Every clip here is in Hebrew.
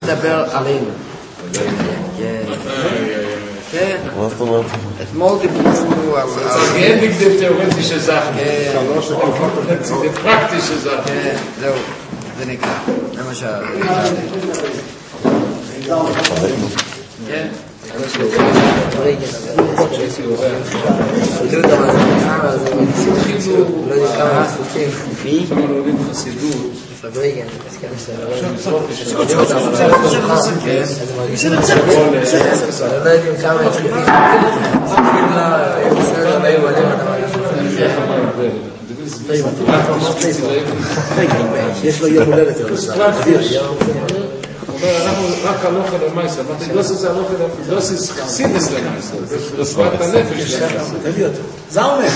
לדבר עלינו. כן. מה זאת אומרת? אתמול דיברנו על... אין נגדי תיאורטי שזכנו. זה פרקטי שזכנו. כן, זהו. זה נקרא. למשל. כן. יש לו יום הולדת. אנחנו רק על אוכל למייסה, אמרתי, לא עושה על אוכל, לא עושה חסידס למייסה, זה שפת הנפש למייסה. תביא אותו. זה עומד.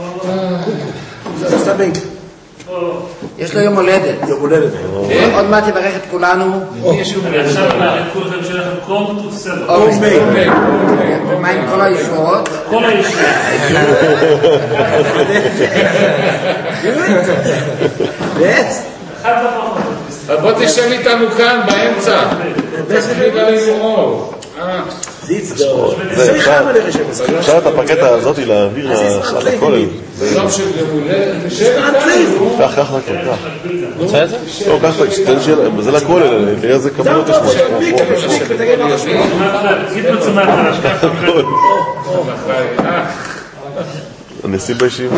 זה עושה בנק. יש לו יום הולדת. יום הולדת. עוד מעט יברך את כולנו. יש יום הולדת. עכשיו את כולכם שלכם קום תוסר. ומה עם כל הישועות? כל הישועות. אחד לפחות. בוא תשב איתנו כאן באמצע. תחליט עלינו אור. אפשר את הפקטה הזאת להעביר לכולל. זה לא של גמולה. תשב איתנו. כך נקר, כך. לא, כך, זה לכולל, נראה איזה קבלות יש משהו. תגיד מצומח על השקף. הנשיא בישיבה.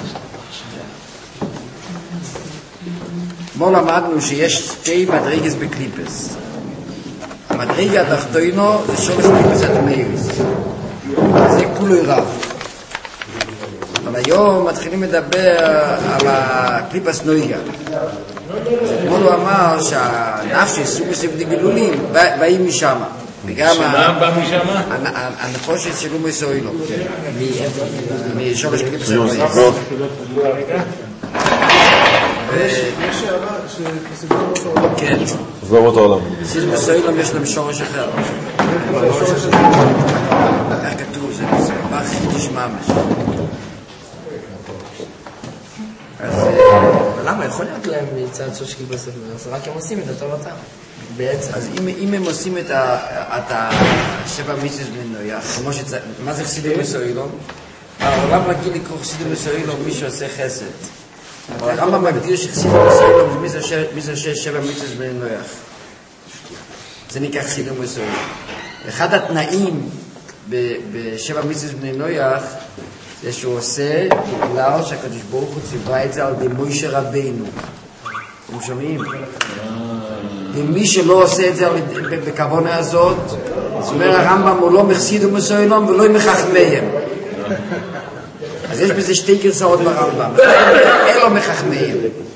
אתמול למדנו שיש שתי מדרגות בקליפס. המדרגה התחתונה זה שורש קליפס אטמאיריס. זה כולו רב. אבל היום מתחילים לדבר על הקליפס נויגה. אתמול הוא אמר שהנפש סוגוס וגילולים באים משם. שמה בא משם? הנפושת של אומי סוילו. משורש קליפס אטמאיריס. יש הערה שכסידור אותו עולם. כן. זה לא אותו עולם. סיזם סוילום יש להם שורש אחר. איך כתוב? זה מה חידוש ממש. למה? יכול להיות להם מצד שורש קליפס אטמאיריס, רק הם עושים את התורתם. בעצם. אז אם הם עושים את השבע מצוות בני נויח, מה זה חסידות מסוילום? העולם רגיל לקרוא חסידות מסוילום מי שעושה חסד. אבל הרמב"ם מגדיר שחסידות מסוילום זה מי שעושה שבע מצוות בני נויח. זה נקרא חסידות מסוילום. אחד התנאים בשבע מצוות בני נויח זה שהוא עושה בגלל שהקדוש ברוך הוא ציווה את זה על ידי משה רבינו. אתם שומעים? ומי שלא עושה את זה בכוונה הזאת, זאת אומרת הרמב"ם הוא לא מחסידות מסוילום ולא מחכמיהם. אז יש בזה שתי גרסאות ברמב"ם. אלו מחכמיהם.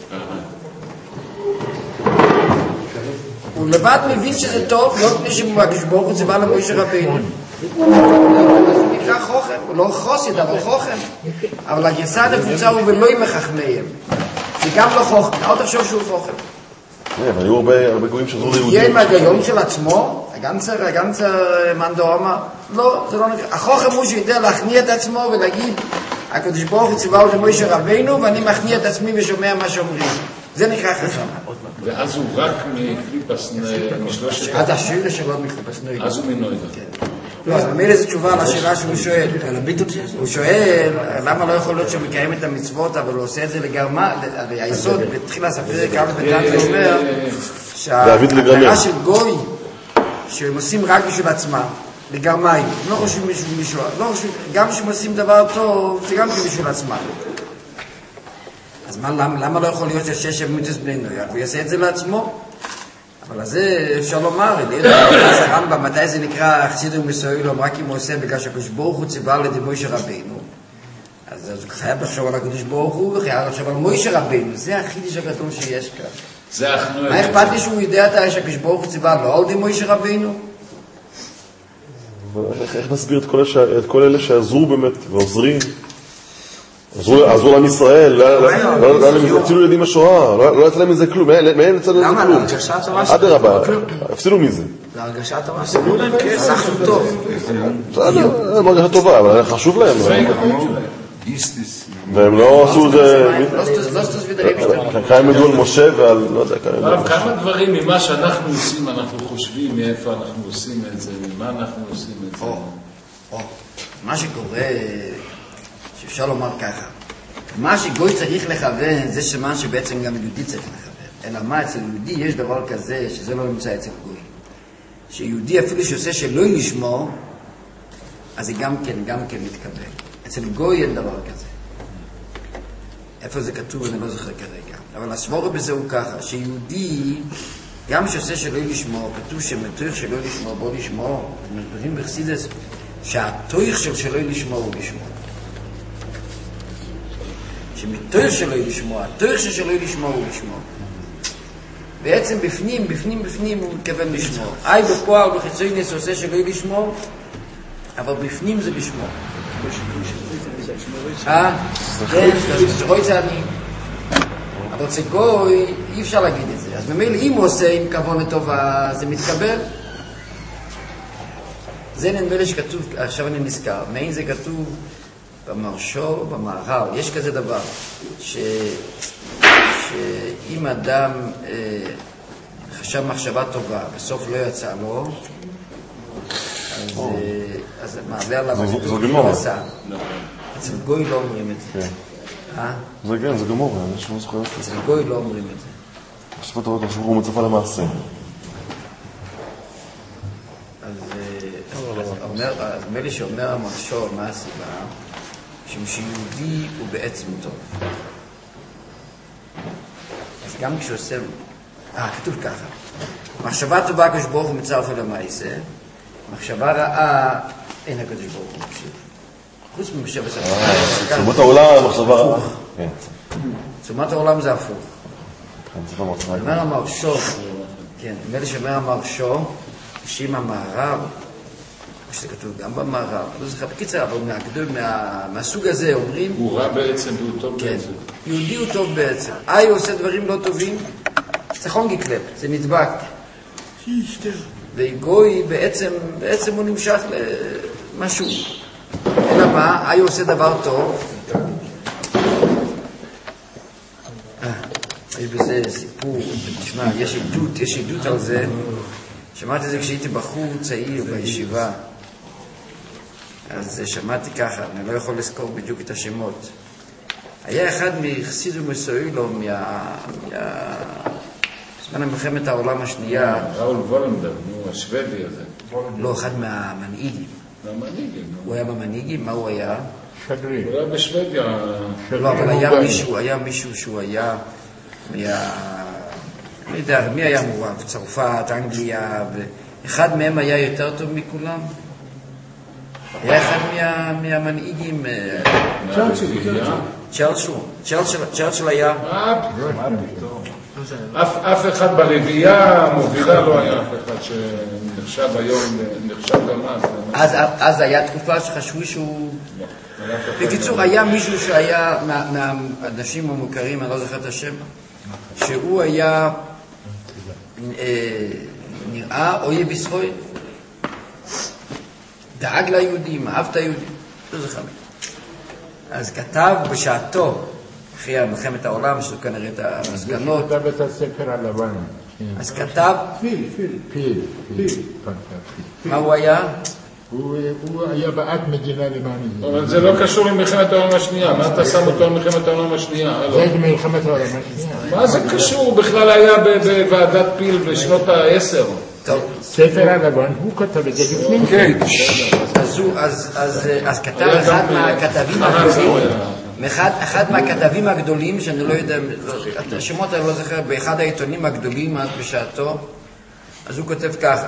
הוא לבד מבין שזה טוב, לא מפני שהקדוש ברוך הוא ציווה למשה רבינו. זה נקרא חוכם, הוא לא חסיד, אבל חוכם. אבל הגרסה הנפוצה הוא ולא מחכמיהם. זה גם לא חוכם, אל תחשוב שהוא חוכם. אבל היו הרבה גויים שזרו ליהודים. יהיה עם ההיגיון של עצמו, הגנצר מנדורמה, לא, זה לא נקרא. החוכם הוא שיודע להכניע את עצמו ולהגיד, הקדוש ברוך הוא ציווה למשה רבינו, ואני מכניע את עצמי ושומע מה שאומרים. זה נקרא חכם. ואז הוא רק מקליפס משלושת... עד השאלה שלו מקליפס נויגה. אז הוא מנויגה. לא, אז במילא איזו תשובה על השאלה שהוא שואל. הוא שואל, למה לא יכול להיות שהוא מקיים את המצוות, אבל הוא עושה את זה לגרמה, היסוד, בתחילה ספיר כמה בדן זה אומר, שההגדרה של גוי, שהם עושים רק בשביל עצמם, לגרמיים, לא חושבים מישהו, גם כשהם עושים דבר טוב, זה גם בשביל עצמם. אז למה לא יכול להיות שיש מצוות בני נויח? הוא יעשה את זה לעצמו. אבל אז זה אפשר לומר, הרמב"ם, מתי זה נקרא חסידות מסוילום, רק אם הוא עושה בגלל שהקדוש ברוך הוא ציווה על ידי משה רבינו. אז הוא חייב לחשוב על הקדוש ברוך הוא, וחייב לחשוב על משה רבינו. זה החידוש הגדול שיש כאן. מה אכפת לי שהוא יודע שהקדוש ברוך הוא ציווה לא על ידי משה רבינו? איך נסביר את כל אלה שעזרו באמת ועוזרים? עזרו לעם ישראל, הפסילו ילדים השואה, לא יצא להם מזה כלום, מאין יצא להם מזה כלום. עד הרבה, הפסילו מזה. זה הרגשה טובה, הפסילו להם כסף. אנחנו טוב. זה הרגשה טובה, אבל חשוב להם. והם לא עשו את זה... לא סטוס ודרבישטר. כאן מדו על משה ועל... לא יודע, כמה דברים ממה שאנחנו עושים, אנחנו חושבים מאיפה אנחנו עושים את זה, ממה אנחנו עושים את זה. מה שקורה, שאפשר לומר ככה, מה שגוי צריך לכוון, זה שמה שבעצם גם יהודי צריך לכוון. אלא מה, אצל יהודי יש דבר כזה, שזה לא נמצא אצל גוי. שיהודי אפילו שעושה שלא לשמור, אז זה גם כן מתקבל. אצל גוי אין דבר כזה. איפה זה כתוב, אני לא זוכר כרגע. אבל הסבורה בזה הוא ככה, שיהודי, גם שעושה שלא לשמור, כתוב שמתויך שלא לשמור, בוא לשמור, מדברים בחסידות, שהתויך של שלא לשמור הוא לשמור. שמתויך שלא לשמור, התויך של שלא לשמור הוא לשמור. בעצם בפנים הוא מתכוון לשמור. בפועל, בחיצוניות עושה שלא לשמור, אבל בפנים זה לשמור. כן, שרוי זה אני. אבל אצל גוי אי אפשר להגיד את זה. אז במילא אם הוא עושה עם כוונה טובה, זה מתקבל. זה נדמה לי שכתוב, עכשיו אני נזכר, מעין זה כתוב במרשו, במהר"ל. יש כזה דבר, שאם אדם חשב מחשבה טובה, בסוף לא יצא לו, אז מעלה עליו זו גמורה. אצל גוי לא אומרים את זה. זה כן, זה גמורה, יש לא זוכר. אצל גוי לא אומרים את זה. עכשיו אתה רואה, הוא מצפה למעשה. אז נדמה לי שאומר המרשו, מה הסיבה? שיהודי הוא בעצם טוב. אז גם כשעושה... כתוב ככה. מחשבה טובה הקדוש ברוך הוא מצרף אל המעשה, מחשבה רעה אין הקדוש ברוך הוא מקשיב. חוץ ממחשב הספר. תשומת העולם, מחשבה רעה. תשומת העולם זה הפוך. אומר המרשו, כן, נדמה לי שאומר המרשו, שאם המערב, שזה כתוב גם במערב, לא זוכר בקיצר, אבל מהסוג הזה אומרים... הוא רע בעצם והוא טוב בעצם. יהודי הוא טוב בעצם. הוא עושה דברים לא טובים, זה חונגי קלפ, זה נדבק. וגוי בעצם הוא נמשך למשהו. אלא מה? הוא עושה דבר טוב. יש בזה סיפור, תשמע, יש עדות על זה. שמעתי את זה כשהייתי בחור צעיר בישיבה. אז שמעתי ככה, אני לא יכול לזכור בדיוק את השמות. היה אחד מחסיד ומסוילו בזמן מלחמת העולם השנייה. ראול וולנברג, השוודי הזה. לא, אחד מהמנהיגים. הוא היה במנהיגים, מה הוא היה? שגריר. הוא היה בשוודיה. לא, אבל היה מישהו שהוא היה לא יודע, מי היה מורב? צרפת, אנגליה, ואחד מהם היה יותר טוב מכולם. היה אחד מהמנהיגים. צ'רצ'יל היה. אף אחד ברביעייה מובילה לא היה אף אחד שנחשב היום, נחשב גם אז היה תקופה שחשבו שהוא... בקיצור, היה מישהו שהיה מהאנשים המוכרים, אני לא זוכר את השם, שהוא היה נראה אויב ישראל, דאג ליהודים, אהב את היהודים, לא זוכר. אז כתב בשעתו, אחרי מלחמת העולם, יש לו כנראה את המסקנות. כתב את הספר הלבן. אז כתב... פיל. מה הוא היה? הוא היה בעד מדינה למען. אבל זה לא קשור למלחמת העולם השנייה. מה אתה שם אותו למלחמת העולם השנייה? זה מלחמת העולם השנייה. מה זה קשור? הוא בכלל היה בוועדת פיל בשנות ה-10. ספר הלבן, הוא כתב את זה לפני. כן. אז כתב אחד מהכתבים הגדולים, אחד מהכתבים הגדולים, שאני לא יודע, את השמות אני לא זוכר, באחד העיתונים הגדולים אז בשעתו, אז הוא כותב ככה,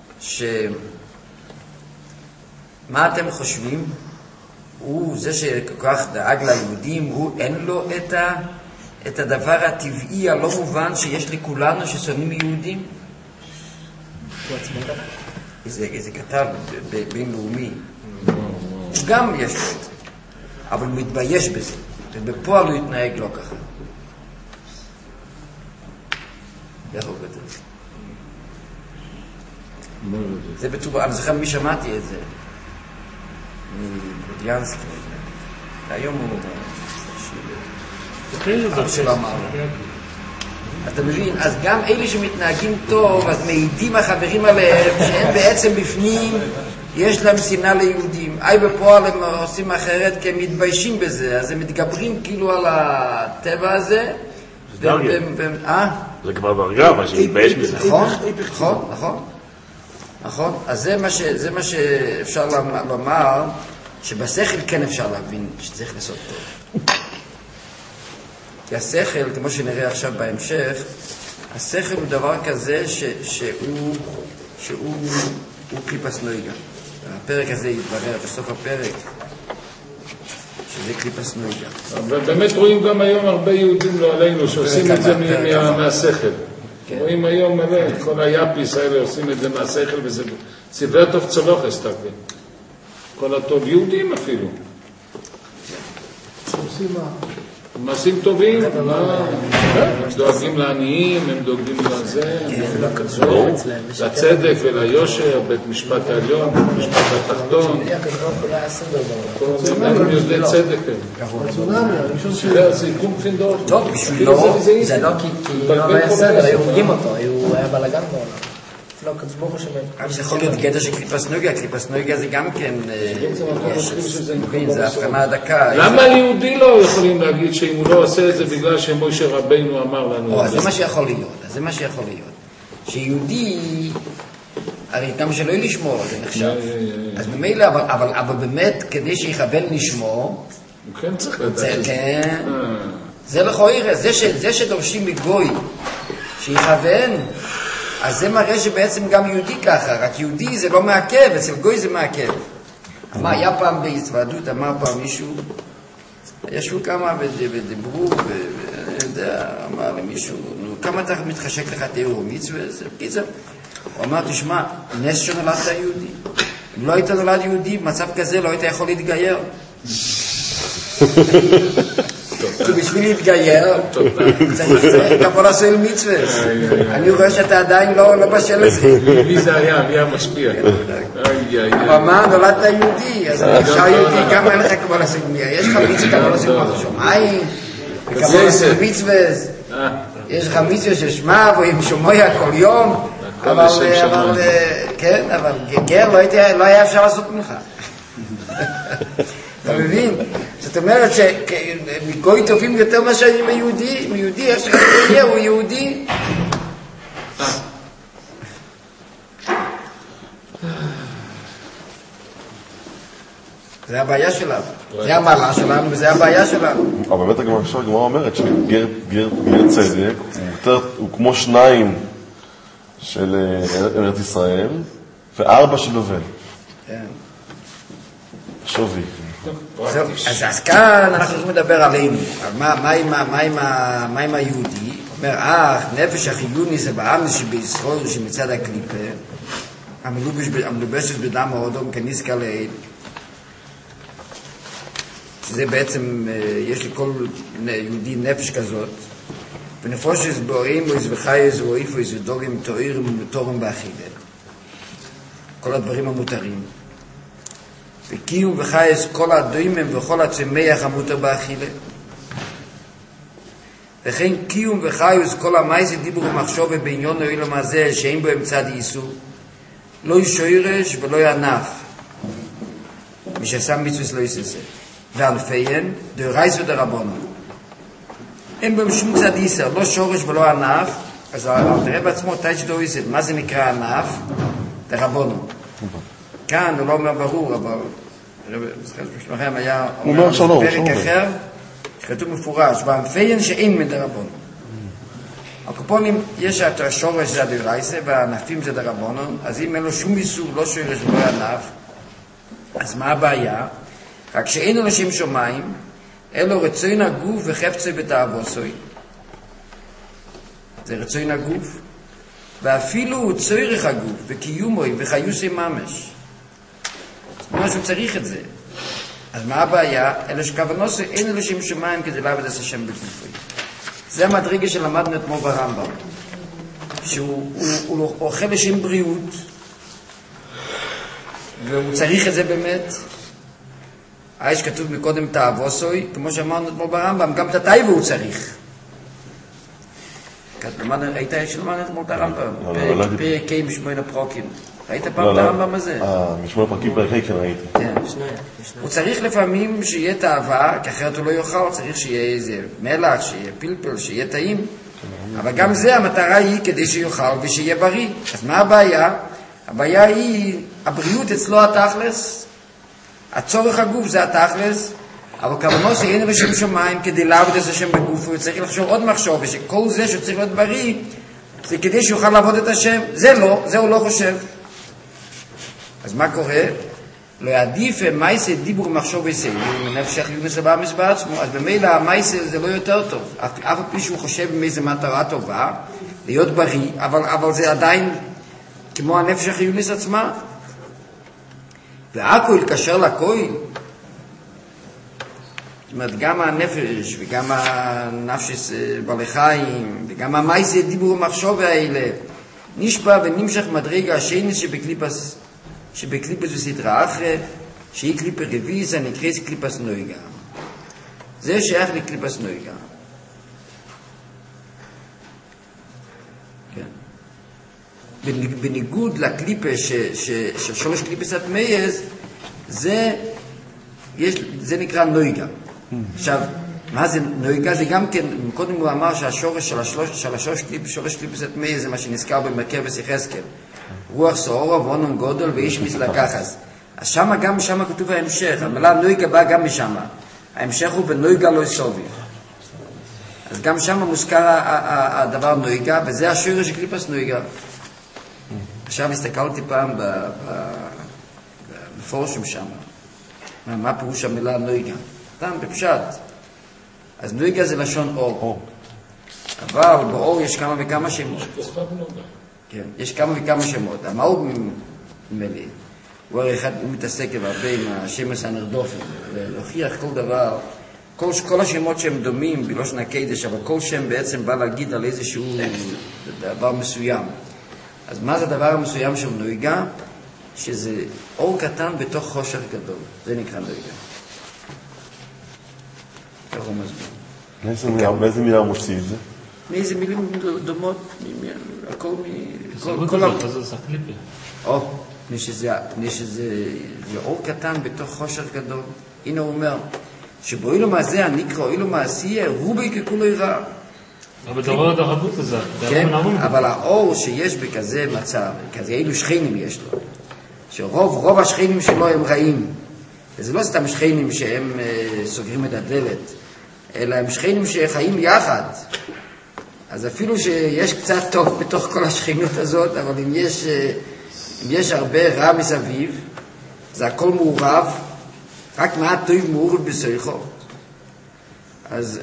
מה אתם חושבים? הוא, זה שכל כך דאג ליהודים, הוא אין לו את הדבר הטבעי, הלא מובן שיש לכולנו ששונאים יהודים? איזה כתב בינלאומי. גם יש לו את זה, אבל הוא מתבייש בזה, ובפועל הוא יתנהג לא ככה. איך הוא כתב? זה בטוח, אני זוכר מי שמעתי את זה. מבודיאנסקי. היום הוא... אבא שלו אמר לו. אתה מבין? אז גם אלה שמתנהגים טוב, אז מעידים החברים עליהם, שהם בעצם בפנים, יש להם שנאה ליהודים. בפועל הם עושים אחרת, כי הם מתביישים בזה, אז הם מתגברים כאילו על הטבע הזה. זה כבר דרגה, מה שמתבייש בזה. נכון. אז זה מה שאפשר לומר, שבשכל כן אפשר להבין שצריך לעשות טוב. כי השכל, כמו שנראה עכשיו בהמשך, השכל הוא דבר כזה שהוא קליפס נויגה. הפרק הזה יתברר בסוף הפרק, שזה קליפס נויגה. ובאמת רואים גם היום הרבה יהודים לא עלינו שעושים את זה מהשכל. רואים היום מלא, כל היאפיס האלה עושים את זה מהשכל, וזה ציווי טוב צלוח אסתקלי. כל הטוב, יהודים אפילו. עושים מה? מעשים טובים, הם דואגים לעניים, הם דואגים לזה, לצדק וליושר, בית משפט העליון, בית משפט התחתון. הם יודעי צדק. זה יקום פינדור. טוב, בשבילו, זה לא כי לא היה סדר, היו הורגים אותו, היה בלגן בעולם. לא, כצבור שבן. זה יכול להיות גדר של קליפס נויגה, קליפס נויגה זה גם כן, זה הבחנה הדקה. למה יהודי לא יכולים להגיד שאם הוא לא עושה את זה בגלל שמשה רבינו אמר לנו? זה מה שיכול להיות, שיהודי, הרי גם שלא לשמור, זה נחשב. אז ממילא, אבל באמת, כדי שיכוון לשמור, הוא כן צריך לדעת. כן, זה לכאורה, זה שדורשים מגוי, שיכוון, אז זה מראה שבעצם גם יהודי ככה, רק יהודי זה לא מעכב, אצל גוי זה מעכב. היה פעם בהתוועדות, אמר פעם מישהו, ישבו כמה ודיברו, ואני יודע, אמר למישהו, כמה אתה מתחשק לך תיאור מצווה, זה קיצר. הוא אמר, תשמע, נס שנולדת יהודי. אם לא היית נולד יהודי, במצב כזה לא היית יכול להתגייר. כי בשביל להתגייר, צריך כפול עשוי מצווה. אני רואה שאתה עדיין לא בשל לזה. מי זה היה משפיע. אבל מה, נולדת יהודי, אז אפשר יהודי, כמה אין לך כפול עשוי מצווה. יש לך מצווה כפול עשוי מצווה שומעים, וכפול עשוי מצווה, יש לך מצווה של שמע, ועם שומע כל יום, אבל גר לא היה אפשר לעשות ממך. אתה מבין? זאת אומרת שמגוי טובים יותר מאשר מיהודי, מיהודי, איך שכך הוא יהודי. זה הבעיה שלנו, זה המעלה שלנו וזה הבעיה שלנו. אבל באמת הגמרא אומרת שגר צדק הוא כמו 2 של ארץ ישראל ו4 של בבל. כן. שווי. אז כאן אנחנו צריכים לדבר עלינו, מה עם היהודי? אומר, נפש החיוני זה בעם שבישראל שמצד הקליפה, המלובשת בדם האודום כניסקה לעיל, שזה בעצם, יש לכל יהודי נפש כזאת, ונפושס בורים וחייס ואיפה דורים תואירים ותורם באכילה, כל הדברים המותרים. וקיום וחייס כל הדוימם וכל הצמח המותר באכילה. וכן קיום וחייס כל המייסי דיבור ומחשוב בעניון העולם הזה שאין בו אמצע דייסור, לא ישוירש ולא ינף, מי שעשה מצווס לא יססה. ואלפיין, דרייס ודרבונו. אין בו שום צד ייסר, לא שורש ולא ענף, אז תראה בעצמו תאי שדו יסד, מה זה נקרא ענף? דרבונו. כאן הוא לא אומר ברור, אבל בשלכם היה אומר בפרק אחר, שכתוב מפורש, והמפיין שאין מדרבון. הקופונים, יש את השורש זה הדרייסה, והענפים זה דרבון, אז אם אין לו שום איסור, לא שורש ולא ענף, אז מה הבעיה? רק שאין לו לשם שמיים, אלו רצוין הגוף וחפצוי בתאבוסוי. זה רצוין הגוף, ואפילו הוא צורך הגוף, וקיומוי, וחיוסי ממש. מה שהוא צריך את זה. אז מה הבעיה? אלא שכוונוסו אין לו לשם שמיים כדי לעבוד את השם בגופוי. זה המדרגה שלמדנו אתמול ברמב"ם. שהוא אוכל לשם בריאות, והוא צריך את זה באמת, הרי שכתוב מקודם תאבוסוי, כמו שאמרנו אתמול ברמב"ם, גם את התאיבו הוא צריך. היית שלמד אתמול את הרמב"ם, פרק ה' משמונה פרוקים. ראית פעם את הרמב"ם הזה? משמונה פרקים פרק ה' כן ראיתי. הוא צריך לפעמים שיהיה תאווה, כי אחרת הוא לא יאכל, צריך שיהיה איזה מלח, שיהיה פלפל, שיהיה טעים. אבל גם זה המטרה היא כדי שיאכל ושיהיה בריא. אז מה הבעיה? הבעיה היא, הבריאות אצלו התכלס, הצורך הגוף זה התכלס, אבל כוונו שאין לשם שמיים כדי לעבוד את השם בגוף, הוא צריך לחשוב עוד מחשוב, ושכל זה שהוא צריך להיות בריא, זה כדי שיוכל לעבוד את השם. זה לא, זה הוא לא חושב. אז מה קורה? לא יעדיף מייסה דיבור מחשוב וסייל, נפשך יונס הבא מסבר עצמו, אז במילא המייסה זה לא יותר טוב. אף פי שהוא חושב מאיזה מטרה טובה, להיות בריא, אבל זה עדיין כמו הנפשך יונס עצמה. והכל קשר לכל, זאת אומרת, גם הנפש וגם הנפש בעלי חיים וגם המייסה דיבור מחשוב האלה, נשפע ונמשך מדרגה השני שבקליפס וסדרה אחרת, שהיא קליפה רביעית, נקראת קליפס נויגה. זה שייך לקליפס נויגה. כן. בניגוד לקליפה של שלוש קליפס התמייז, זה נקרא נויגה. עכשיו, מה זה נויגה? זה גם כן, קודם הוא אמר שהשורש של שלוש קליפס התמייז זה מה שנזכר במרכבס יחזקאל. רוח סעורה ועונון גודל ואיש מסלקחס. אז שמה, גם שמה כתוב ההמשך, המילה נויגה באה גם משמה. ההמשך הוא ונויגה לא סוביב. אז גם שמה מוזכר הדבר נויגה, וזה השורש של קליפס נויגה. עכשיו הסתכלתי פעם בפורשם שמה. מה פירוש המילה נויגה? סתם בפשט. אז נויגה זה לשון אור. אבל באור יש כמה וכמה שמות. כן, יש כמה וכמה שמות. המאור מלא, הוא הרי אחד, הוא מתעסק הרבה עם השמש הנרדופן, ולהוכיח כל דבר, כל השמות שהם דומים בלושן הקדש, אבל כל שם בעצם בא להגיד על איזשהו דבר מסוים. אז מה זה הדבר המסוים של נויגה? שזה אור קטן בתוך חושך גדול. זה נקרא נויגה. איך הוא מסביר? באיזה מילה הוא מוציא את זה? מאיזה מילים דומות, הכל שזה אור קטן בתוך חושך גדול. הנה הוא אומר, שבאילו הזה הנקרא, אילו מעשייה, רובי ככולו יראה. אבל אתה רואה את החדות הזה. כן, אבל האור שיש בכזה מצב, כזה אילו שכנים יש לו, שרוב השכנים שלו הם רעים. וזה לא סתם שכנים שהם סוגרים את הדלת, אלא הם שכנים שחיים יחד. אז אפילו שיש קצת טוב בתוך כל השכנות הזאת, אבל אם יש הרבה רע מסביב, זה הכל מעורב, רק מעט טוב מעורב בסויכו. אז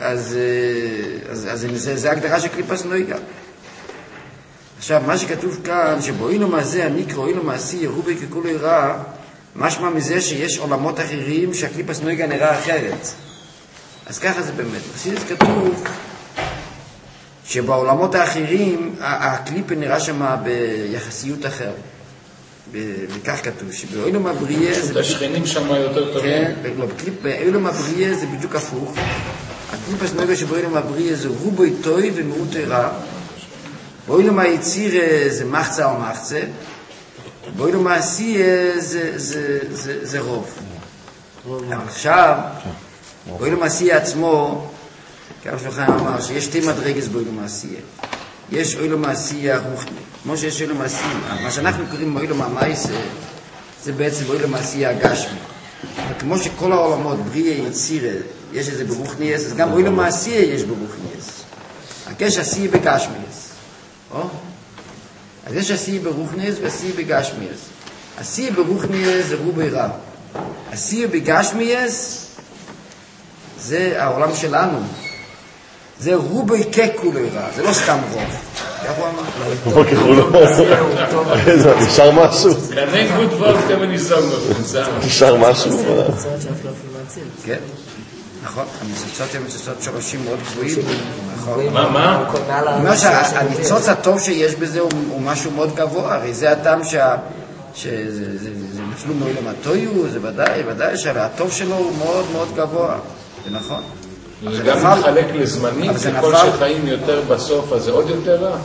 זה הגדרה של קליפס נויגה. עכשיו, מה שכתוב כאן, שבאילו מעזה הנקרא, אילו מעשי, רובי ככולו יראה, משמע מזה שיש עולמות אחרים שהקליפס נויגה נראה אחרת. אז ככה זה באמת. בחסידות כתוב שבעולמות האחרים הקליפה נראה שם ביחסיות אחרת. וכך כתוב, שבאילום הבריאה זה... השכנים שם יותר טובים. כן, באילום הבריאה זה בדיוק הפוך. הקליפס נויגה שבאילום הבריאה זה רובוי טוי ומיעוט רע. באילום היציר זה מחצה או מחצה. באילום העשי זה רוב. עכשיו, באילום העשי עצמו, כרב שלוחיים אמר שיש שתי מדרגס באילום העשייה. יש אילום העשייה רוחני. כמו שיש אילום העשייה, מה שאנחנו קוראים באילום המייס, זה בעצם באילום העשייה הגשמי. כמו שכל העולמות, בריא, יציר, יש איזה ברוחניאס, אז גם באילום העשייה יש ברוחניאס. יש עשייה בגשמיאס. אז יש עשייה ברוחניאס ועשייה בגשמיאס. עשייה ברוחניאס זה רובי רע. עשייה בגשמיאס זה העולם שלנו. זה רובי ככולו רע, זה לא סתם רוב. איך הוא אמר? רובי ככולו רע. איזה, נשאר משהו? כנק גודוות כמה ניסונו. נשאר משהו? כן, נכון. הניצוצות הן ניצוצות שורשים מאוד גבוהים. מה? אני אומר שהניצוץ הטוב שיש בזה הוא משהו מאוד גבוה. הרי זה הטעם שזה נפלו מעולם הטויו, זה ודאי שהטוב שלו הוא מאוד מאוד גבוה, זה נכון. זה גם מתחלק לזמנים, ככל שחיים יותר בסוף, אז זה עוד יותר רע.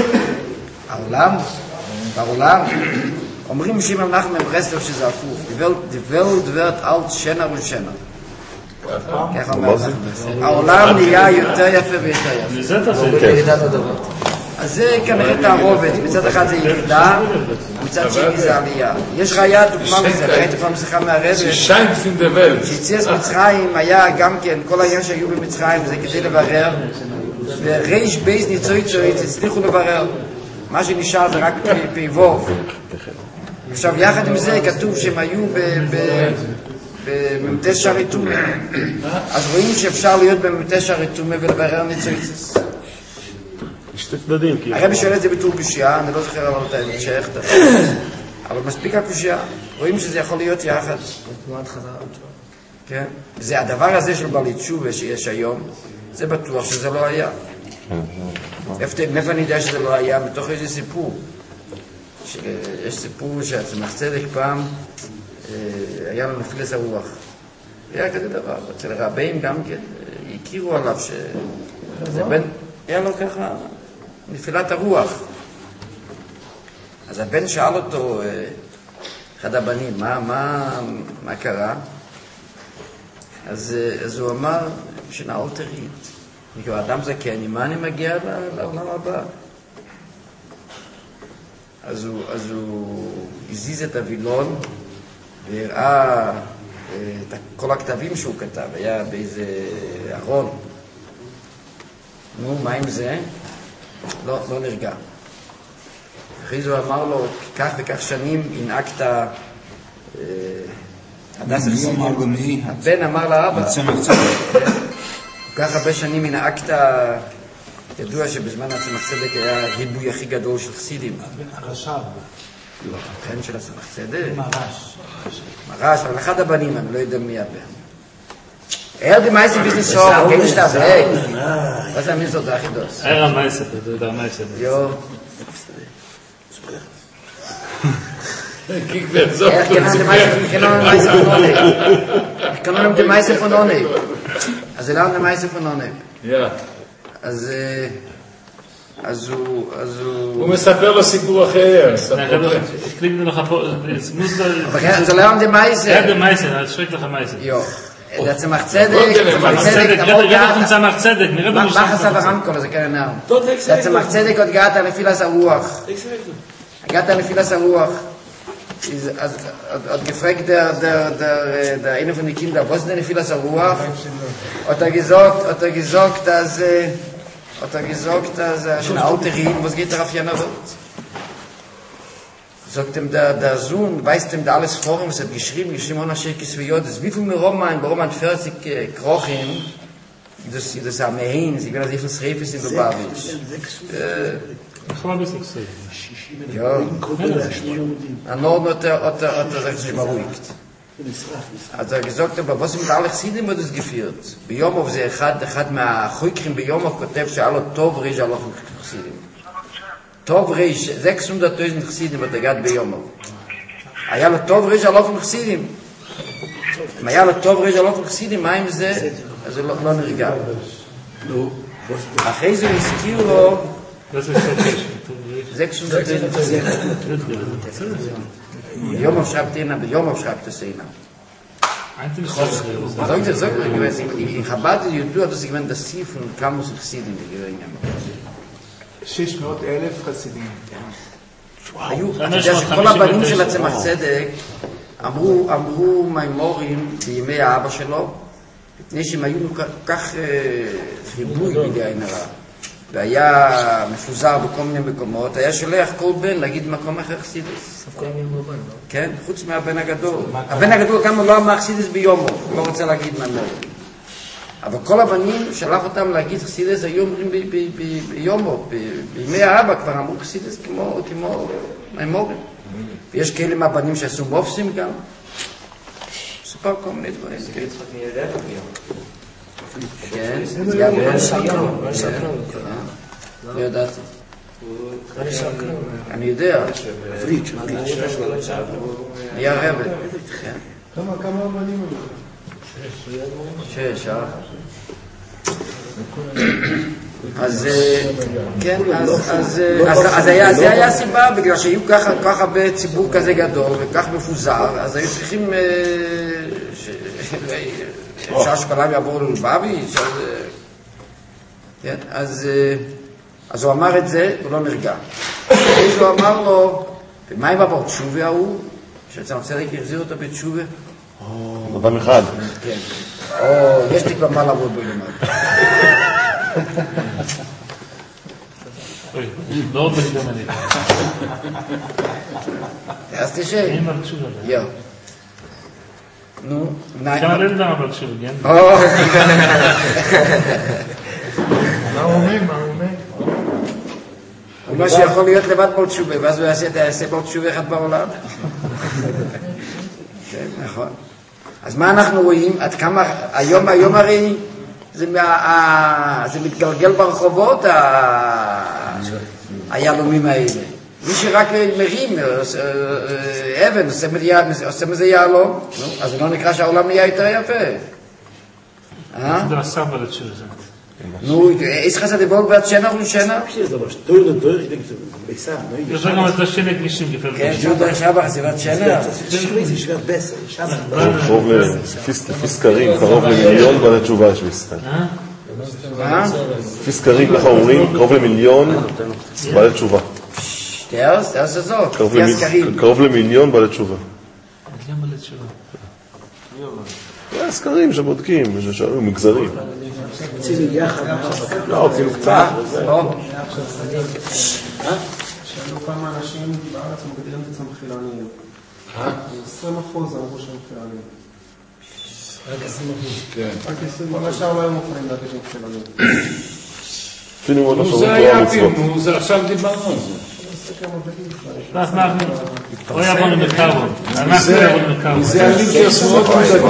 בעולם, אומרים שמעון נחמן מברסלב שזה הפוך, die Welt wird alt schöner und schöner. ככה אומר נחמן. העולם נהיה יותר יפה ויותר יפה. זה תעשה. אז זה כנראה תערובת, מצד אחד זה ירידה, מצד שני זה עלייה. יש ראיה דוגמה מזה, ראיתי פעם שיחה מהרבן, שיציאס מצרים היה גם כן, כל העניין שהיו במצרים, זה כדי לברר, וריש בייס ניצוי הצליחו לברר. מה שנשאר זה רק פעיבוב. עכשיו יחד עם זה כתוב שהם היו בממתי שערי תומה. אז רואים שאפשר להיות בממתי שערי תומה ולברר ניצויצס. שתי צדדים. הרבי שואל את זה בתור קושייה, אני לא זוכר אבל את ההמשך, אבל מספיק הקושייה. רואים שזה יכול להיות יחד. כן? זה הדבר הזה של בעלי תשובה שיש היום, זה בטוח שזה לא היה. מאיפה אני יודע שזה לא היה? מתוך איזה סיפור. יש סיפור שהצמח צדק פעם היה לו נפילת הרוח. היה כזה דבר. אצל הרבים גם כן הכירו עליו שזה בן, היה לו ככה נפילת הרוח. אז הבן שאל אותו, אחד הבנים, מה קרה? אז הוא אמר, שנה אולטרית. האדם זקן, מה אני מגיע לעולם הבא? אז הוא הזיז את הווילון והראה את כל הכתבים שהוא כתב, היה באיזה ארון. נו, מה עם זה? לא נרגע. אחרי זה הוא אמר לו, כך וכך שנים הנהגת הדס החסידים. הבן אמר לאבא, כך הרבה שנים הנהגת, ידוע שבזמן הצמח צדק היה ריבוי הכי גדול של חסידים. הרש"ב. כן, של הצמח צדק. מרש, אבל אחד הבנים, אני לא יודע מי הבן. die meisten wissen schon, gegen das weg. Was haben wir so da gedacht? Am meisten, der meisten. Jo. Kijk, wer so. Ich kann nur die meisten von ohne. Also lernen die meisten von ohne. Ja. אז הוא מספר לו סיפור אחר. Ich klinge noch ab, es muss da. Aber so lernen die meisten. Ja, der meisten, das schreckt doch am meisten. Jo. Der צמח צדק, צמח צדק, מה חסב הרמקול, זה כן נער. der צמח צדק עוד געת לפילס הרוח. הגעת לפילס הרוח. עוד gefragt der eine von den Kindern, was ist denn לפילס הרוח? Hat gesagt, dass schon alte Reden, was geht darauf jener Welt? Sagt ihm der Sohn, weist ihm da alles vor ihm, es hat geschrieben, ohne Schirkis wie Jodes. Wie viel mir Roman 40 Krochen, das haben wir hin, sie werden sich von Srefis in Lubavitch. Ich habe ein bisschen gesehen. Ja. An Norden hat er sich beruhigt. אז gesagt, aber was mit alle Chassidim wird es geführt? ביומוב זה אחד מהחוקרים ביומוב כותב שהיה לו טוב ריש על אופן חסידים. טוב ריש, 600,000 חסידים בתגעת ביומוב. היה לו טוב ריש על אופן חסידים. אם היה לו טוב ריש על אופן חסידים, מה עם זה? אז זה לא נרגע. אחרי זה הזכיר לו 600,000 חסידים. ביומוב schreibt es einer. Sag mir, in Chabad ידוע dass ich das Ziel von כמה חסידים בגרעין ימים. 600,000 חסידים. היו, אתה יודע שכל הבנים של הצמח צדק אמרו מימורים בימי האבא שלו, לפני שהם היו כל כך חיבוי בגרעין הרע, והיה מפוזר בכל מיני מקומות, היה שולח כל בן להגיד מקום אחר חסידס. כן, חוץ מהבן הגדול. הבן הגדול גם לא אמר חסידס ביומו, הוא לא רוצה להגיד מהמור. אבל כל הבנים שלח אותם להגיד חסידס, היו אומרים ביומו, בימי האבא כבר אמרו חסידס כמו מהמורים. ויש כאלה מהבנים שעשו מופסים גם. סופר כל מיני דברים. כן, זה היה בן. לא ידעתי. אני יודע. נהיה רבד. כמה רבנים היו? 6. אז כן, אז זה היה הסיבה, בגלל שהיו ככה בציבור כזה גדול וכך מפוזר, אז היו צריכים שהשפלם יעבור ללבבי, אז הוא אמר את זה, הוא לא נרגע. אז הוא אמר לו, ומה עם עבור תשובה ההוא? שצריך צדק יחזיר אותו בתשובה? אדם אחד. כן. יש לי כבר מה לעבוד בלמד. לא עוד בגלל אני. אז תשאר. אין מה תשובה. יו. נו, כמה לא יודע מה תשובה, כן? מה הוא אומר? הוא מה שיכול להיות לבד בו תשובה, ואז הוא יעשה בו תשובה אחד בעולם. כן, נכון. אז מה אנחנו רואים? עד כמה, היום הרי זה מתגלגל ברחובות, היהלומים האלה. מי שרק מרים, אבן, עושה מזה יהלום, אז זה לא נקרא שהעולם נהיה יותר יפה. זה הסבא לתשובה. נו, ist das der Wolf wird schöner und schöner? Ich sage mal, das schöne Gmischen gefällt mir. כן, ג'ודה שבח, זה wird schöner. לפי סקרים, קרוב למיליון בעלי תשובה יש בישראל. לפי סקרים, ככה אומרים, קרוב למיליון בעלי תשובה. Der ist so, לפי הסקרים. קרוב למיליון בעלי תשובה. מיליון בעלי תשובה. סקרים שבודקים, ששאלו מגזרים. לא, כאילו קצת. שאלו כמה אנשים בארץ מגדירים את עצמם חילוניים. 20% אמרו שהם חילוניים. רק 20%. כן. רק 20%. כל השאר לא היו מוכנים להגיד שהם חילוניים. אפילו מאוד זה היה פימו, זה עכשיו דיברנו על זה. אנחנו יבוא למרכבו. אנחנו יבוא למרכבו. זה הלינקרס מאוד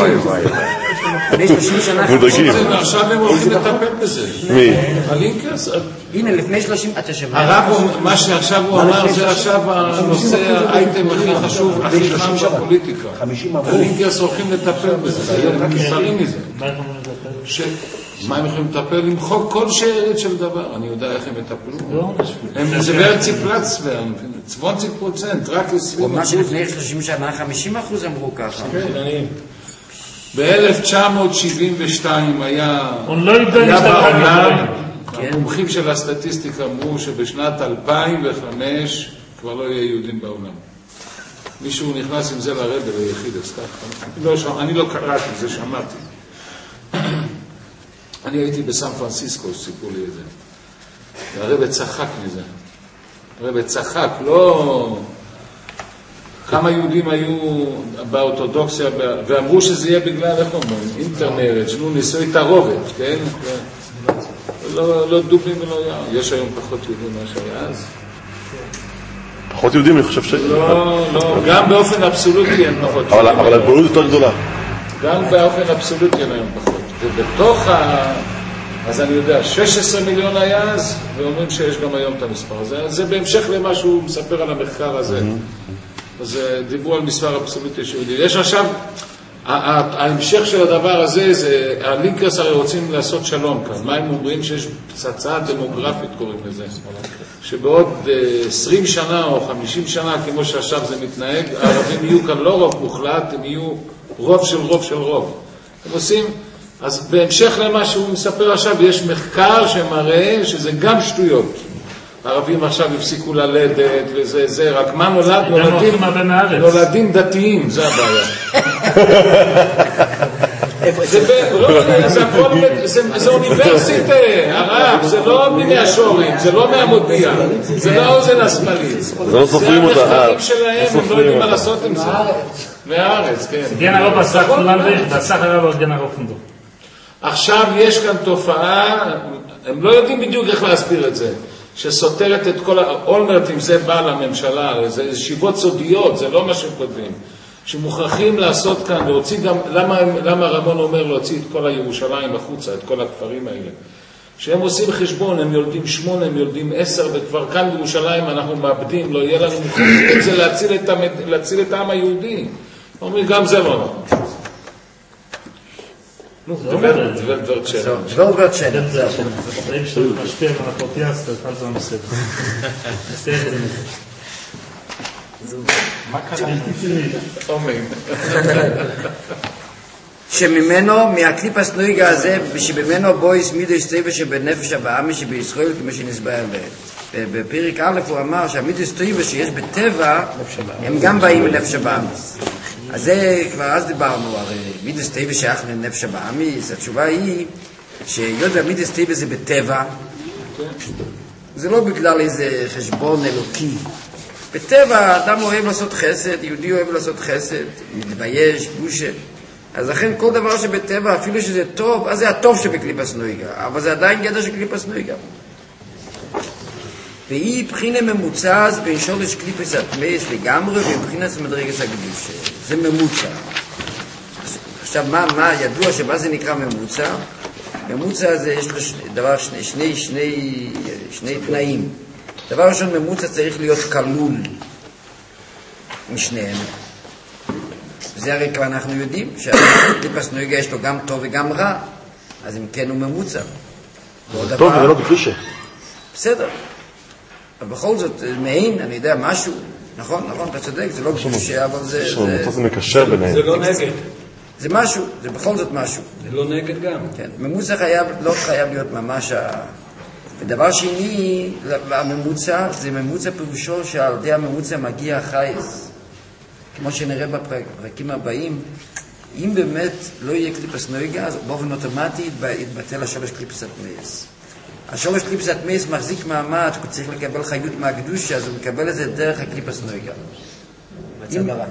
מודאגים. עכשיו הם הולכים לטפל בזה. מי? הלינקרס? הנה, לפני 30, אתה שומע? הרב, מה שעכשיו הוא אמר, זה עכשיו הנושא, האייטם הכי חשוב, הכי חם בפוליטיקה. הלינקרס הולכים לטפל בזה, הם נשארים מזה. מה הם יכולים לטפל? למחוק כל שארית של דבר. אני יודע איך הם יטפלו. זה בארציפלץ, צוונציק פרוצנט, רק 20%. הוא אמר שלפני 30 שנה 50% אמרו ככה. ב-1972 היה בעולם, המומחים של הסטטיסטיקה אמרו שבשנת 2005 כבר לא יהיה יהודים בעולם. מישהו נכנס עם זה לרב ליחיד, אז ככה. אני לא קראתי, זה שמעתי. אני הייתי בסן פרנסיסקו, סיפור לי את זה. והרב צחק מזה. הרב צחק, לא... כמה יהודים היו באורתודוקסיה, ואמרו שזה יהיה בגלל, איך אומרים, אינטרנרט, שנו ניסוי תערובת, כן? לא דופלים ולא יער. יש היום פחות יהודים מה שהיה אז? פחות יהודים, אני חושב ש... לא, גם באופן אבסולוטי אין פחות יהודים. אבל הגבולות יותר גדולה. גם באופן אבסולוטי אין היום פחות. ובתוך אז אני יודע, 16 מיליון היה אז, ואומרים שיש גם היום את המספר הזה. זה בהמשך למה שהוא מספר על המחקר הזה. אז דיברו על מספר אבסולוטי שיהודי. יש עכשיו, ההמשך של הדבר הזה, זה, הלינקרס הרי רוצים לעשות שלום כאן. מה הם אומרים? שיש פצצה דמוגרפית, קוראים לזה. שבעוד 20 שנה או 50 שנה, כמו שעכשיו זה מתנהג, הערבים יהיו כאן לא רוב מוחלט, הם יהיו רוב של רוב של רוב. הם עושים, אז בהמשך למה שהוא מספר עכשיו, יש מחקר שמראה שזה גם שטויות. הערבים עכשיו הפסיקו ללדת וזה, רק מה נולד? נולדים דתיים, זה הבעיה. זה אוניברסיטה, הרב, זה לא מיני השורים, זה לא מהמודיע, זה לא האוזן השמאלית. זה לא סופרים אותה. זה המחקרים שלהם, הם לא יודעים מה לעשות עם זה. מהארץ, כן. גן הרוב עשה כולנדך, ועשה הרב גן הרוב פונדו. עכשיו יש כאן תופעה, הם לא יודעים בדיוק איך להסביר את זה. שסותרת את כל האולמרט, אם זה בא לממשלה, זה ישיבות סודיות, זה לא מה שכותבים. שמוכרחים לעשות כאן, להוציא גם, למה רמון אומר להוציא את כל הירושלים החוצה, את כל הכפרים האלה? כשהם עושים חשבון, הם יולדים 8, הם יולדים 10, וכבר כאן בירושלים אנחנו מאבדים, לא יהיה לנו מוכנים, זה להציל את העם היהודי. אומרים, גם זה לא נכון. דבר ברצ'ן. זה משפיע על הפרוטיאס, אז זה בסדר. נסתכל את זה. מה קרה? אומרים. שממנו, מהקליפס נויגה הזה, שבמנו בויס מידו הסטויבה שבנפש הבאמי שבישראל, כמו שנסבר בפרק א' הוא אמר שהמידו הסטויבה שיש בטבע, הם גם באים מנפש הבאמי. אז זה כבר אז דיברנו, הרי מידו הסטויבה שייך לנפש הבאמי, אז התשובה היא שהיות והמידו הסטויבה זה בטבע, זה לא בגלל איזה חשבון אלוקי. בטבע אדם אוהב לעשות חסד, יהודי אוהב לעשות חסד, מתבייש, בושה. אז לכן כל דבר שבטבע, אפילו שזה טוב, אז זה הטוב שבקליפס נויגה, אבל זה עדיין גדר של קליפס נויגה. והיא בחינה ממוצעת בין שורש קליפס התמייס לגמרי, ובחינת מדרגת הקדושה. זה ממוצע. עכשיו, מה ידוע שמה זה נקרא ממוצע? ממוצע זה יש לו דבר, שני תנאים. דבר ראשון, ממוצע צריך להיות כלול משניהם. זה הרי כבר אנחנו יודעים שהקליפס נויגה יש לו גם טוב וגם רע, אז אם כן הוא ממוצע. טוב, זה לא בקדושה. בסדר. אבל בכל זאת, מעין, אני יודע, משהו, נכון, אתה צודק, זה לא בקדושה, אבל זה... זה מקשר ביניהם. זה לא נגד. זה משהו, זה בכל זאת משהו. זה לא נגד גם. כן, ממוצע לא חייב להיות ממש ודבר שני, הממוצע, זה ממוצע פירושו שעל ידי הממוצע מגיע החייס. כמו שנראה בפרקים הבאים, אם באמת לא יהיה קליפס נויגה, אז באופן אוטומטי יתבטל השורש קליפס התמייס. השורש קליפס התמייס מחזיק מעמד, הוא צריך לקבל חיות מהקדושה, אז הוא מקבל את זה דרך הקליפס נויגה. מצד הרע.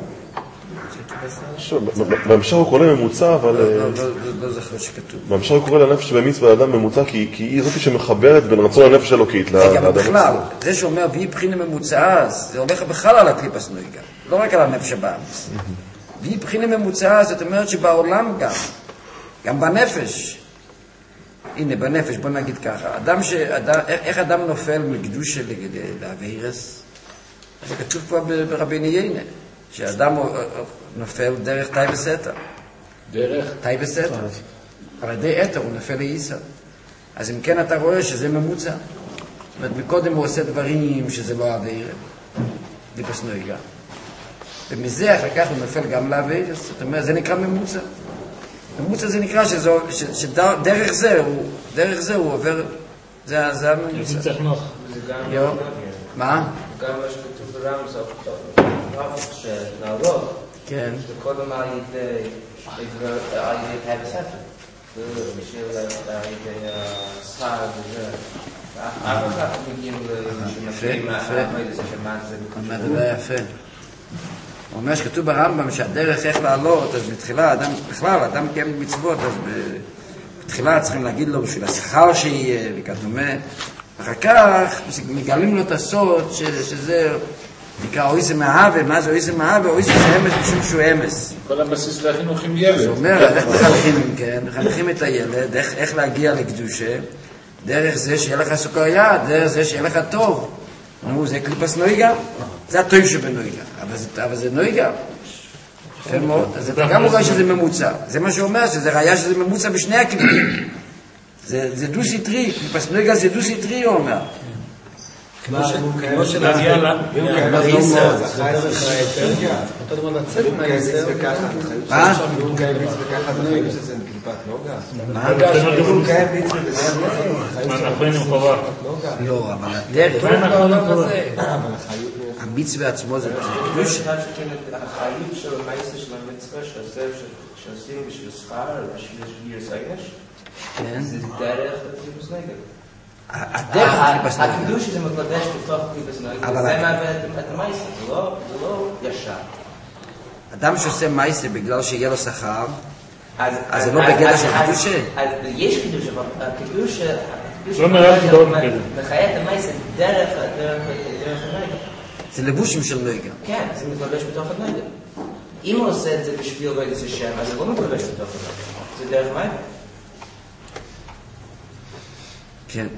בהמשך הוא קורא ממוצע, אבל... לא זוכר שכתוב. בהמשך הוא קורא לנפש במיץ באדם ממוצע, כי היא זאת שמחברת בין רצון הנפש אלוקית לאדם. רגע, בכלל, זה שאומר, והיא בחינה ממוצעה, זה הולך בכלל על הקליפס נויגה, לא רק על הנפש הבאמס. והיא בחינה ממוצעה, זאת אומרת שבעולם גם בנפש, הנה, בנפש, בוא נגיד ככה, איך אדם נופל מקדושה לאווירס? זה כתוב כבר ברבינו יינה, שאדם נופל דרך תאי וסתר. דרך? תאי וסתר. על ידי אתר הוא נופל לאיסר. אז אם כן אתה רואה שזה ממוצע. זאת אומרת, מקודם הוא עושה דברים שזה לא אוויר, קליפס נויגה. ומזה אחר כך הוא נופל גם לאוויר, זאת אומרת, זה נקרא ממוצע. ממוצע זה נקרא שדרך זה הוא עובר, זה הממוצע. זה צריך נוח. מה? גם מה שכתוב ברמז, שנערוך, כן. שקודם על ידי תאי וסתר. בשביל ידי שכר וזה. אחר כך מגיעים שמתחילים מהמיידס שמה זה... זה יפה. הוא אומר שכתוב ברמב"ם שהדרך איך לעלות, אז בתחילה אדם קיים מצוות, אז בתחילה צריכים להגיד לו בשביל השכר שיהיה וכדומה. אחר כך מגלים לו את הסוד שזה נקרא אויסה מהווה. מה זה אויסה מהווה? אויסה זה אמס משום שהוא אמס. כל הבסיס להחינוך עם ילד. זאת אומרת, איך מחנכים, כן? מחנכים את הילד, איך להגיע לקדושה, דרך זה שיהיה לך סוכריה, דרך זה שיהיה לך טוב. אמרו, זה קליפס נויגה? זה הטוב שבנויגה. אבל זה נויגה. יפה מאוד. אז אתה גם רואה שזה ממוצע. זה מה שאומר, שזה ראיה שזה ממוצע בשני הכיוונים. זה דו-סטרי, קליפס נויגה זה דו-סטרי, הוא אומר. כמו שנגיע לה... בריסה. אותו דבר לצאת מהיסר וככה. מה? הוא קיים ביץ וככה בנויגה שזה קליפת נוגה. הוא קיים ביץ וככה. אנחנו עם חובה. לא, אבל הדרך... המצווה עצמו זה קדוש. החיים של המייסה של המצווה שעושים בשביל שכר, בשביל ירסייש, זה דרך לקליפס נויגה. הדרך לקליפס נויגה. הקדוש זה מקדש בתוך קליפס נויגה, זה מהווה את המייסה, זה לא ישר. אדם שעושה מייסה בגלל שיהיה לו שכר, אז זה לא בגלל של קדושה? יש קדוש, אבל הקדוש מחיה את המייסה דרך הנויגה. זה לבושים של נויגה. כן, זה מתלבש בתוך הנויגה. אם הוא עושה את זה בשביל רגע זה שם, אז זה לא מתלבש בתוך הנויגה. זה דרך מה? כן.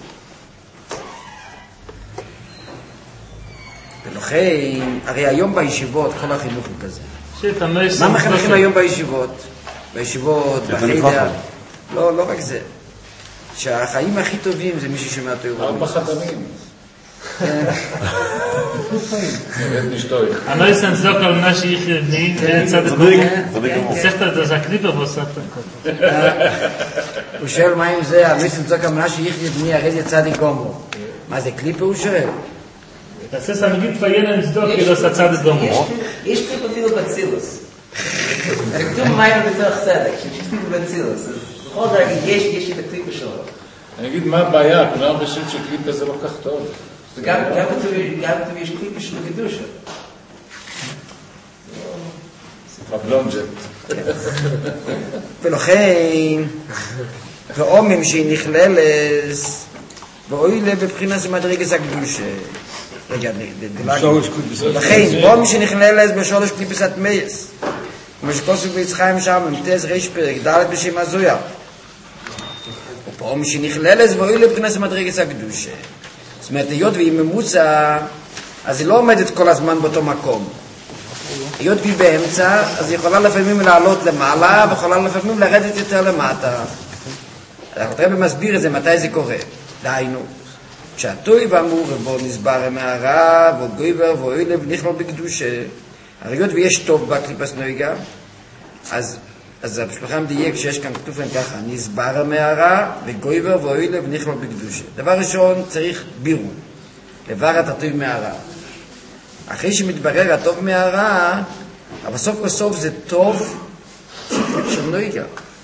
ולכן, הרי היום בישיבות, כל החינוך הוא כזה. מה מחנכים היום בישיבות? בישיבות, בחיידר. לא רק זה. שהחיים הכי טובים זה מי ששומע תורה. 4 חתנים. אני לא אסנזוק על מה שיחיה בני, צדק גמור. סכת את זה הקליפר ועושה את הוא שואל מה אם זה, אני לא אסנזוק על מה שיחיה בני, הרי זה צדק גמור. מה זה קליפר הוא שואל? תעשה סמגית פיינה לצדוק כאילו עושה צדק גמור. יש קליפר אפילו בצילוס. כתוב מים בתוך צדק, שיש קליפר בצילוס. בכל דרגה יש את הקליפר שלו. אני אגיד מה הבעיה, כולם חושבים שקליפר זה לא כך טוב. גם כתוב יש קליפר של קדושה. פבלונג'ט. ולכן, ואומם שהיא נכללת, ואוי לה בבחינת מדרגת הקדושה. רגע, לכן, ואומם שנכללת בשורש קליפס הטמאס. כמו שכוסף ביצחיים שם, ממתז ריש פרק, ד' בשם הזויה. ופעם שנכללת ואוי לבחינת מדרגת הקדושה. זאת אומרת, היות והיא ממוצע, אז היא לא עומדת כל הזמן באותו מקום. היות והיא באמצע, אז היא יכולה לפעמים לעלות למעלה, ויכולה לפעמים לרדת יותר למטה. הרב מסביר את זה, מתי זה קורה. דהיינו, כשהטוי ואמור ובו נסבר מהרע, ובו גויבר ואוי לב נכלל בקדושה. היות ויש טוב בקליפס נויגה, אז בשלוחם דייק שיש כאן כתוב להם ככה, נסבר מהרע וגויבר ואוי לב נכלל בקדושה. דבר ראשון צריך בירו, לבר את הטוב מהרע. אחרי שמתברר הטוב מהרע, אבל בסוף זה טוב של נויגה.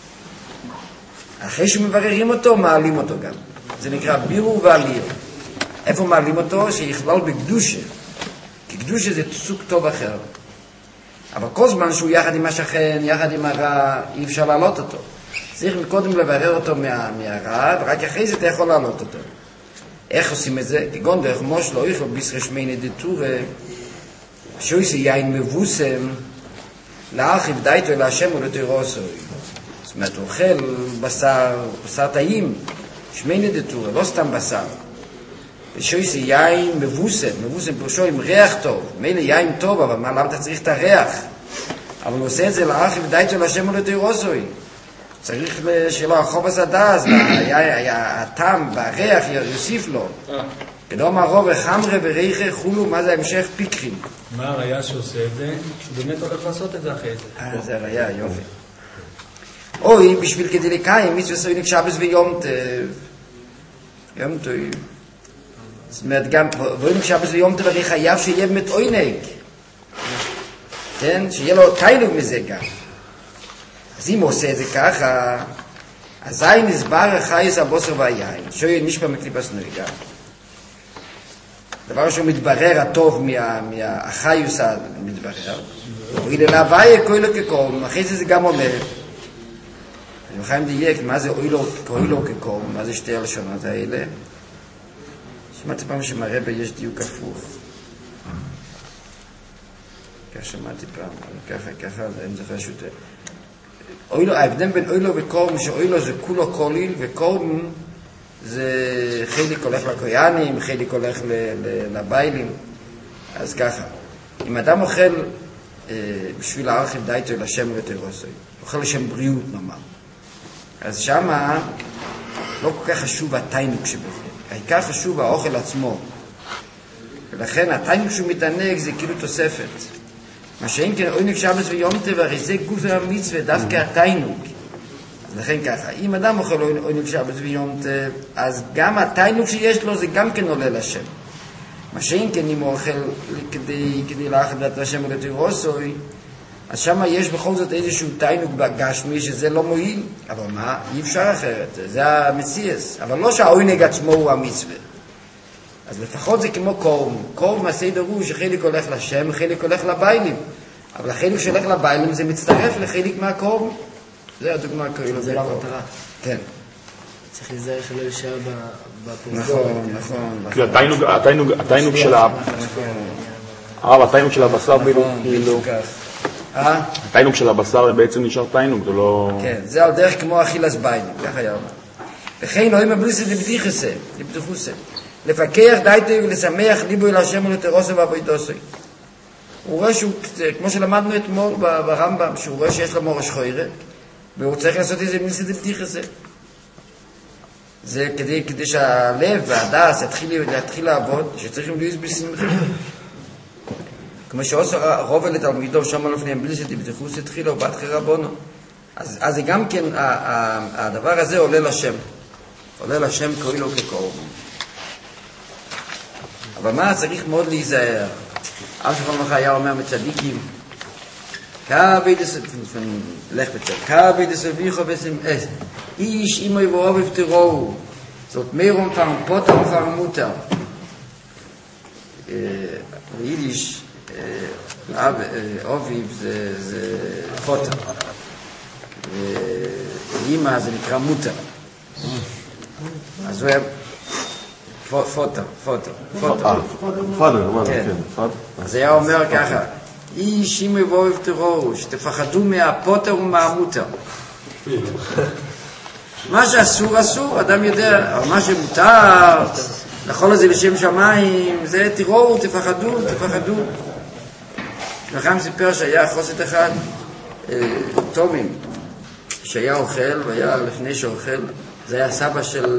אחרי שמבררים אותו, מעלים אותו גם. זה נקרא בירו ועליר. איפה מעלים אותו? שיכלל בקדושה. כי קדושה זה סוג טוב אחר. אבל כל זמן שהוא יחד עם השכן, יחד עם הרע, אי אפשר לעלות אותו. צריך קודם לברר אותו מהרע, ורק אחרי זה אתה יכול לעלות אותו. איך עושים את זה? כגון דרך מושל או איכו בישר שמייני דטורה, שויסי יין מבוסם, להרחיב דייתו אל השם ולתירוסו. זאת אומרת, הוא אוכל בשר טעים, שמייני דטורה, לא סתם בשר. ושויסי יין מבוסם פרושו עם ריח טוב, מילא יין טוב, אבל מה, למה אתה צריך את הריח? אבל הוא עושה את זה להרחיב דייתו לשם ולתירוסוי. צריך שלא החובס הדאז, הטעם והריח יוסיף לו. כדום הרוב וחמרה וריחה חולו, מה זה המשך פיקחים. מה הראיה שעושה את זה? שהוא באמת הולך לעשות את זה אחרי זה. זה הראיה, יופי. אוי, בשביל כדי לקיים, מצווה סויניק שבס ויום טוב. זאת אומרת, גם רואים שבס ויום טוב, אני חייב שיהיה באמת עוינק. כן? שיהיה לו תיינוג מזה גם. אז אם הוא עושה את זה ככה, אזי נסבר חייס הבוסר והיין, שוי נשפע מקליפס נויגה. דבר שהוא מתברר הטוב מהחייס המתברר, ואילו להווי כוילו כקום, אחרי זה גם אומר, אני מחיים דייק, מה זה כוילו כקום, מה זה שתי הלשונות האלה? שמעתי פעם שמראה יש דיוק הפוך. כך שמעתי פעם, ככה, אני זוכר שוטה. ההבדל בין אוילו וקורם, שאוילו זה כולו קוליל, וקורם זה חלק הולך לקויאנים, חלק הולך לביילים. אז ככה, אם אדם אוכל בשביל להרחיב דייתו אל השם ולתירוסוי, אוכל לשם בריאות נאמר, אז שמה לא כל כך חשוב התיינוק שבזה, העיקר חשוב האוכל עצמו, ולכן התיינוק שהוא מתענג זה כאילו תוספת. מה שאין כן אוינק שבס ויום טוב, הרי זה גוף המצווה, דווקא התיינוק. אז לכן ככה, אם אדם אוכל אוינק שבס ויום טוב, אז גם התיינוק שיש לו זה גם כן עולה לשם. מה שאין כן אם הוא אוכל כדי לאחד את השם ולתירוסוי, אז שם יש בכל זאת איזשהו תיינוק בגשמי שזה לא מועיל. אבל מה? אי אפשר אחרת, זה המציאס. אבל לא שהאוינק עצמו הוא המצווה. אז לפחות זה כמו קורם. קורם הסדר הוא שחלק הולך לשם, חלק הולך לביילים. אבל החלק שהולך לביילים זה מצטרף לחלק מהקורם. זה הדוגמה כאילו. זה המטרה. כן. צריך להיזהר שלא יישאר בפרסום. נכון. התיינוג של התיינוג של הבשר כאילו... התיינוג של הבשר בעצם נשאר תיינוג, זה לא... כן, זה על דרך כמו אכילס ביילים, ככה היה אומר. וכן לא עם בליסא דבדיחסה, דבדיחוסה. לפקח דייטוי ולשמח ליבו אל השם ולתרוסו ועבודוסו. הוא רואה שהוא, כמו שלמדנו אתמול ברמב"ם, שהוא רואה שיש לו מורש חוירה, והוא צריך לעשות איזה בליסא דבדיחסה. זה כדי שהלב והדס יתחיל לעבוד, שצריכים להיות בשמחה. כמו שעושה רוב לתלמידו שם לפני בליסא דבדיחוסה התחילה ובתחי רבונו. אז גם כן הדבר הזה עולה לשם. עולה לשם קורא לו כקורבן. אבל מה צריך מאוד להיזהר? אף שפעם לך היה אומר מצדיקים, כאבי דסביחו וסמאס, איש אימו יבואו בפתירו, זאת מירום פעם פוטר ופעם מותר. ביידיש, אוביב זה פוטר, ואימא זה נקרא מותר. אז הוא היה פוטר. אז היה אומר ככה, איש אם יבואו בפתירו, שתפחדו מהפוטר ומהמותר. מה שאסור אסור, אדם יודע, אבל מה שמותר, לכל הזה לשם שמיים, זה תראו, תפחדו. נחם סיפר שהיה חוסת אחד, תומים, שהיה אוכל, והיה לפני שאוכל, זה היה סבא של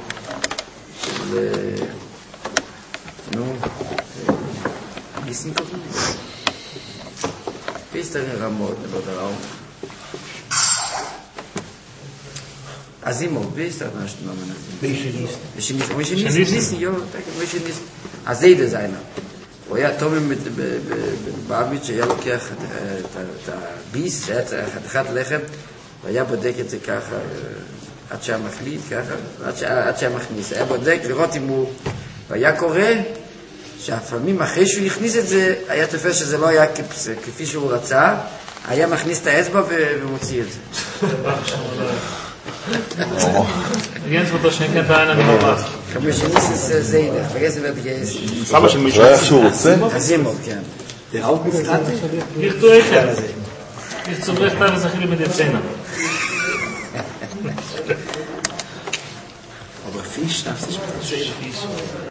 ניסנקוב? פיסטר רמות, לא דראו. אזימוב, פיסטר נשת נאמן אזימוב. ושניסן. אז זה ידע זיינה. הוא היה תומם בבאביץ' שהיה לוקח את הביס, שהיה צריך חתיכת לחם, והיה בודק את זה ככה, עד שהיה מחליט ככה, עד שהיה מכניס. היה בודק לראות אם הוא... והיה קורא שהפעמים אחרי שהוא הכניס את זה, היה תופס שזה לא היה כפי שהוא רצה, היה מכניס את האצבע ומוציא את זה. Jens wird das schenken da einer Nummer. Kann mich nicht sehen, vergessen wird gegessen. סבא של מישהו איך שהוא רוצה? הזימוב, כן. Der Hauptbefragte? Ich tue es. Ich zum Recht habe es achille mit der Zähne. Aber Fisch darf sich nicht.